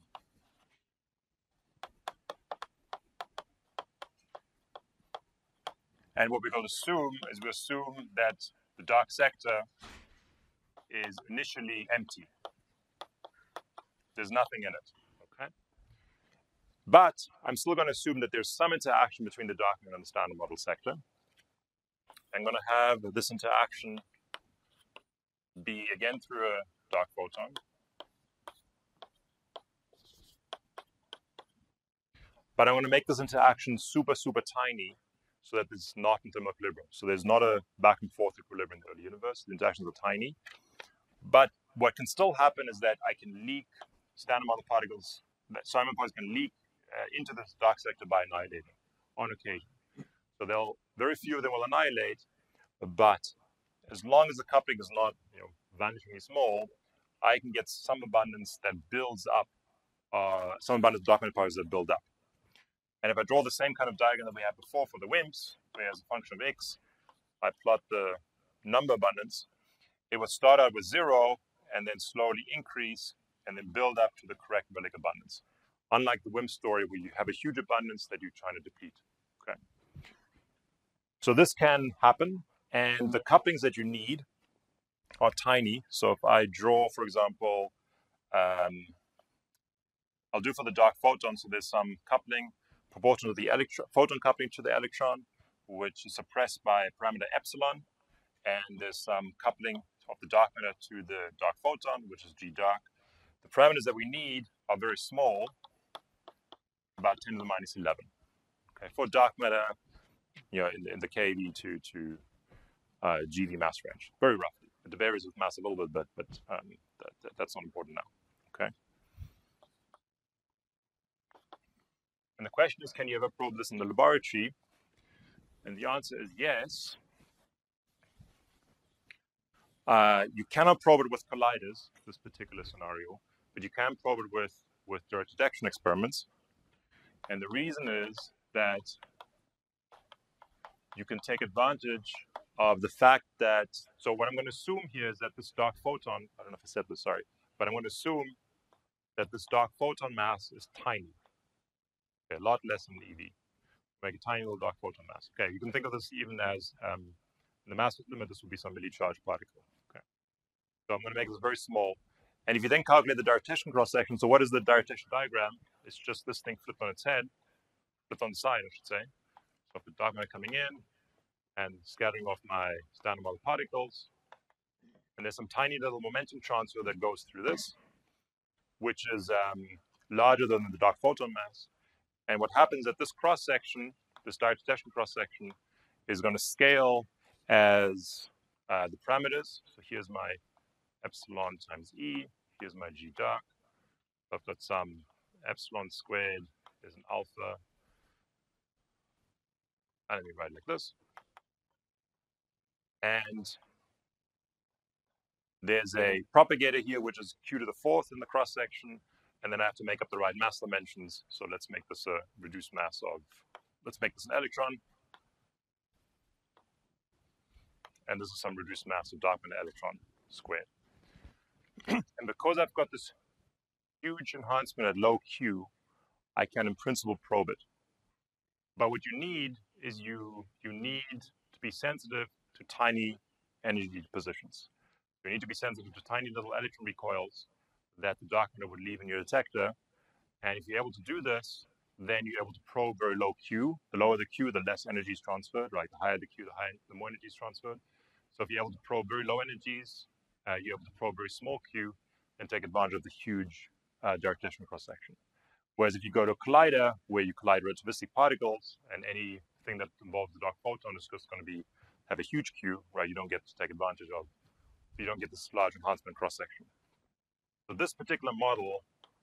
And what we're going to assume is we assume that the dark sector is initially empty. There's nothing in it. Okay. But I'm still going to assume that there's some interaction between the dark matter and the standard model sector. I'm going to have this interaction be again through a dark photon. But I want to make this interaction super, super tiny so that it's not in thermal equilibrium. So there's not a back and forth equilibrium in the early universe. The interactions are tiny. But what can still happen is that I can leak standard model particles, that Simon particles can leak uh, into the dark sector by annihilating on occasion. So they'll, very few of them will annihilate, but as long as the coupling is not, you know, vanishingly small, I can get some abundance that builds up, uh, some abundance of dark matter particles that build up. And if I draw the same kind of diagram that we had before for the WIMPs, where as a function of x, I plot the number abundance, it would start out with zero and then slowly increase and then build up to the correct Billig abundance. Unlike the WIMP story where you have a huge abundance that you're trying to deplete. Okay. So this can happen, and the couplings that you need are tiny. So if I draw, for example, um, I'll do for the dark photon, so there's some coupling proportional to the electron, photon coupling to the electron, which is suppressed by a parameter epsilon, and there's some coupling of the dark matter to the dark photon, which is G dark. The parameters that we need are very small, about ten to the minus eleven. Okay, for dark matter, you know, in, in the K V to to uh, G V mass range, very roughly. It varies with mass a little bit, but but um, that, that, that's not important now. Okay. And the question is, can you ever probe this in the laboratory? And the answer is yes. Uh, you cannot probe it with colliders, this particular scenario, but you can probe it with, with direct detection experiments. And the reason is that you can take advantage of the fact that, so what I'm going to assume here is that this dark photon, I don't know if I said this, sorry, but I'm going to assume that this dark photon mass is tiny. Okay, a lot less than the E V. Make a tiny little dark photon mass. Okay, you can think of this even as, um, in the mass limit, this would be some really charged particle. Okay, so I'm going to make this very small. And if you then calculate the Dirac-Teschen cross-section, so what is the Dirac-Teschen diagram? It's just this thing flipped on its head, flipped on the side, I should say. So I've got dark matter coming in and scattering off my standard model particles. And there's some tiny little momentum transfer that goes through this, which is um, larger than the dark photon mass. And what happens at this cross-section, this Dirac-Teschen cross-section, is going to scale as uh, the parameters. So here's my epsilon times E. Here's my G dark. So I've got some epsilon squared. There's an alpha. And let me write it like this. And there's a propagator here, which is q to the fourth in the cross-section. And then I have to make up the right mass dimensions. So let's make this a reduced mass of, let's make this an electron. And this is some reduced mass of dark matter electron squared. And because I've got this huge enhancement at low Q, I can in principle probe it. But what you need is you, you need to be sensitive to tiny energy positions. You need to be sensitive to tiny little electron recoils that the dark matter would leave in your detector. And if you're able to do this, then you're able to probe very low Q. The lower the Q, the less energy is transferred, right? The higher the Q, the higher, the more energy is transferred. So if you're able to probe very low energies, uh, you're able to probe very small Q and take advantage of the huge uh, Dirac-Teschen cross-section. Whereas if you go to a collider where you collide relativistic particles, and anything that involves the dark photon is just going to be have a huge Q, right? You don't get to take advantage of, you don't get this large enhancement cross-section. So this particular model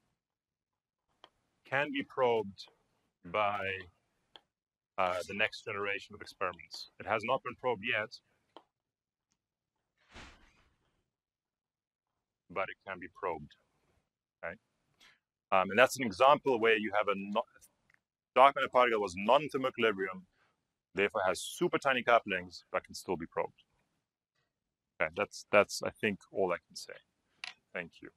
can be probed by uh, the next generation of experiments. It has not been probed yet, but it can be probed. Okay, um, and that's an example where you have a no dark matter particle was non-thermal equilibrium, therefore has super tiny couplings, but can still be probed. Okay, that's that's I think all I can say. Thank you.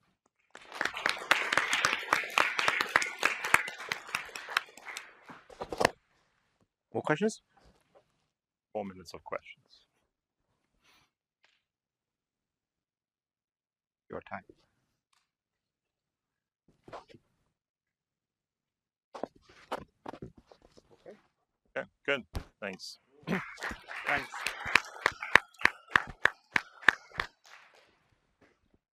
More questions? Four minutes of questions. Your time. Okay, good. Thanks. Thanks.